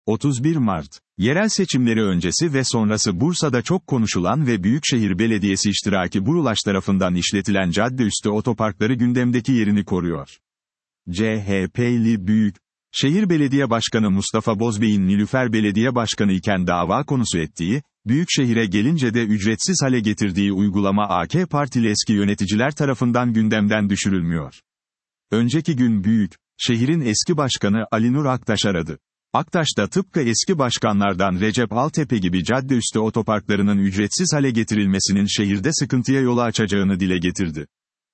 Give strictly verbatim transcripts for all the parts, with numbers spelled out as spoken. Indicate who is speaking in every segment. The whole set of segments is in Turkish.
Speaker 1: otuz bir Mart. Yerel seçimleri öncesi ve sonrası Bursa'da çok konuşulan ve Büyükşehir Belediyesi iştiraki Burulaş tarafından işletilen caddeüstü otoparkları gündemdeki yerini koruyor. C H P'li Büyük Şehir Belediye Başkanı Mustafa Bozbey'in Nilüfer Belediye Başkanı iken dava konusu ettiği, Büyükşehir'e gelince de ücretsiz hale getirdiği uygulama A K Partili eski yöneticiler tarafından gündemden düşürülmüyor. Önceki gün Büyük Şehir'in eski başkanı Ali Nur Aktaş aradı. Aktaş da tıpkı eski başkanlardan Recep Altepe gibi caddeüstü otoparklarının ücretsiz hale getirilmesinin şehirde sıkıntıya yol açacağını dile getirdi.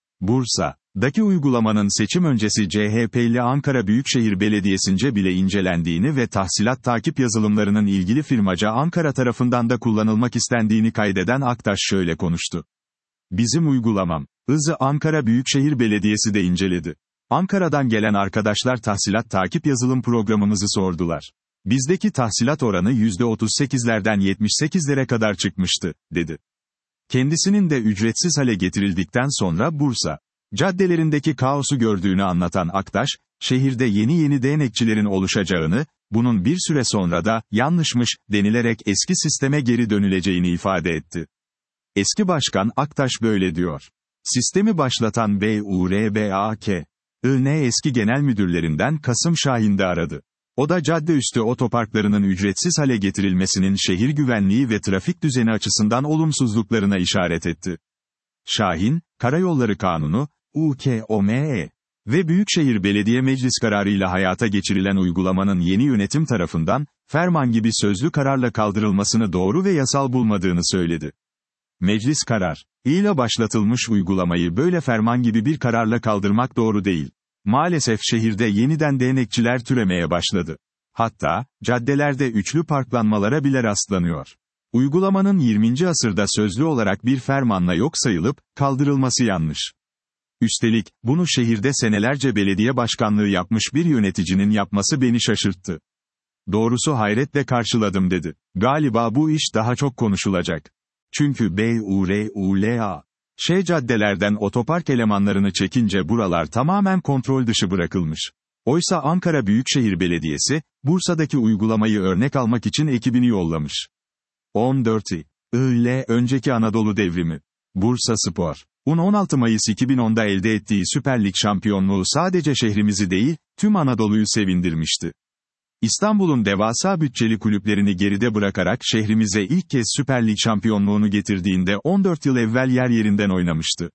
Speaker 1: Bursa'daki uygulamanın seçim öncesi C H P'li Ankara Büyükşehir Belediyesi'nce bile incelendiğini ve tahsilat takip yazılımlarının ilgili firmaca Ankara tarafından da kullanılmak istendiğini kaydeden Aktaş şöyle konuştu. Bizim uygulamam, ızı Ankara Büyükşehir Belediyesi de inceledi. Ankara'dan gelen arkadaşlar tahsilat takip yazılım programımızı sordular. Bizdeki tahsilat oranı yüzde otuz sekizlerden yetmiş sekizlere kadar çıkmıştı, dedi. Kendisinin de ücretsiz hale getirildikten sonra Bursa caddelerindeki kaosu gördüğünü anlatan Aktaş, şehirde yeni yeni değnekçilerin oluşacağını, bunun bir süre sonra da yanlışmış denilerek eski sisteme geri dönüleceğini ifade etti. Eski başkan Aktaş böyle diyor. Sistemi başlatan B U R B A K I N eski genel müdürlerinden Kasım Şahin de aradı. O da caddeüstü otoparklarının ücretsiz hale getirilmesinin şehir güvenliği ve trafik düzeni açısından olumsuzluklarına işaret etti. Şahin, Karayolları Kanunu, U K O M E ve Büyükşehir Belediye Meclis kararıyla hayata geçirilen uygulamanın yeni yönetim tarafından, ferman gibi sözlü kararla kaldırılmasını doğru ve yasal bulmadığını söyledi. Meclis karar ile başlatılmış uygulamayı böyle ferman gibi bir kararla kaldırmak doğru değil. Maalesef şehirde yeniden değnekçiler türemeye başladı. Hatta, caddelerde üçlü parklanmalara bile rastlanıyor. Uygulamanın yirminci asırda sözlü olarak bir fermanla yok sayılıp, kaldırılması yanlış. Üstelik, bunu şehirde senelerce belediye başkanlığı yapmış bir yöneticinin yapması beni şaşırttı. Doğrusu hayretle karşıladım dedi. Galiba bu iş daha çok konuşulacak. Çünkü B U R U L A Ş caddelerden otopark elemanlarını çekince buralar tamamen kontrol dışı bırakılmış. Oysa Ankara Büyükşehir Belediyesi, Bursa'daki uygulamayı örnek almak için ekibini yollamış. on dört I L Önceki Anadolu Devrimi. Bursaspor. on altı Mayıs iki bin onda elde ettiği Süper Lig şampiyonluğu sadece şehrimizi değil, tüm Anadolu'yu sevindirmişti. İstanbul'un devasa bütçeli kulüplerini geride bırakarak şehrimize ilk kez Süper Lig şampiyonluğunu getirdiğinde on dört yıl evvel yer yerinden oynamıştı.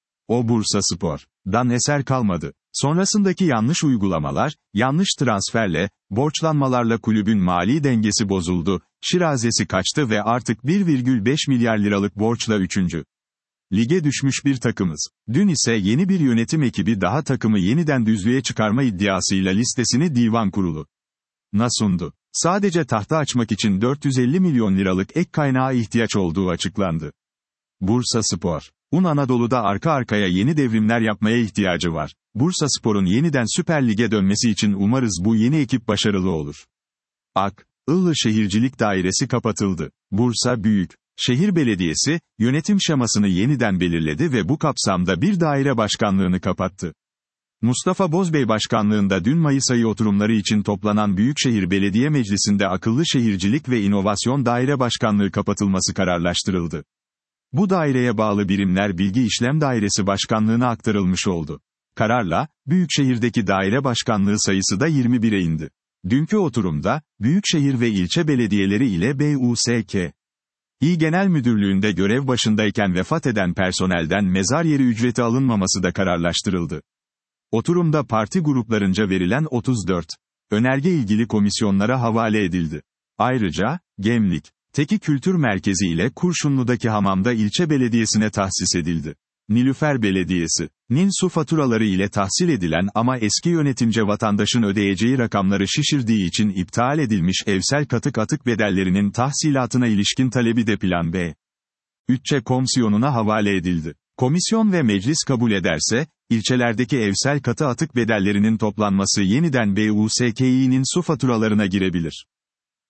Speaker 1: O Bursaspor'dan eser kalmadı. Sonrasındaki yanlış uygulamalar, yanlış transferle, borçlanmalarla kulübün mali dengesi bozuldu, şirazesi kaçtı ve artık bir virgül beş milyar liralık borçla üçüncü lige düşmüş bir takımız. Dün ise yeni bir yönetim ekibi daha takımı yeniden düzlüğe çıkarma iddiasıyla listesini divan kurulu na sundu. Sadece tahta açmak için dört yüz elli milyon liralık ek kaynağa ihtiyaç olduğu açıklandı. Bursaspor. Un Anadolu'da arka arkaya yeni devrimler yapmaya ihtiyacı var. Bursaspor'un yeniden Süper Lig'e dönmesi için umarız bu yeni ekip başarılı olur. Ak Illı Şehircilik Dairesi kapatıldı. Bursa Büyük Şehir Belediyesi, yönetim şemasını yeniden belirledi ve bu kapsamda bir daire başkanlığını kapattı. Mustafa Bozbey başkanlığında dün Mayıs ayı oturumları için toplanan Büyükşehir Belediye Meclisi'nde Akıllı Şehircilik ve İnovasyon Daire Başkanlığı kapatılması kararlaştırıldı. Bu daireye bağlı birimler Bilgi İşlem Dairesi Başkanlığı'na aktarılmış oldu. Kararla, Büyükşehir'deki daire başkanlığı sayısı da yirmi bire indi. Dünkü oturumda, Büyükşehir ve ilçe belediyeleri ile B U S K İ Genel Müdürlüğü'nde görev başındayken vefat eden personelden mezar yeri ücreti alınmaması da kararlaştırıldı. Oturumda parti gruplarınca verilen otuz dört önerge ilgili komisyonlara havale edildi. Ayrıca, Gemlik Teki Kültür Merkezi ile Kurşunlu'daki hamamda ilçe belediyesine tahsis edildi. Nilüfer Belediyesi'nin su faturaları ile tahsil edilen ama eski yönetimce vatandaşın ödeyeceği rakamları şişirdiği için iptal edilmiş evsel katık atık bedellerinin tahsilatına ilişkin talebi de Plan B. Bütçe Komisyonu'na havale edildi. Komisyon ve meclis kabul ederse, ilçelerdeki evsel katı atık bedellerinin toplanması yeniden B U S K İ'nin su faturalarına girebilir.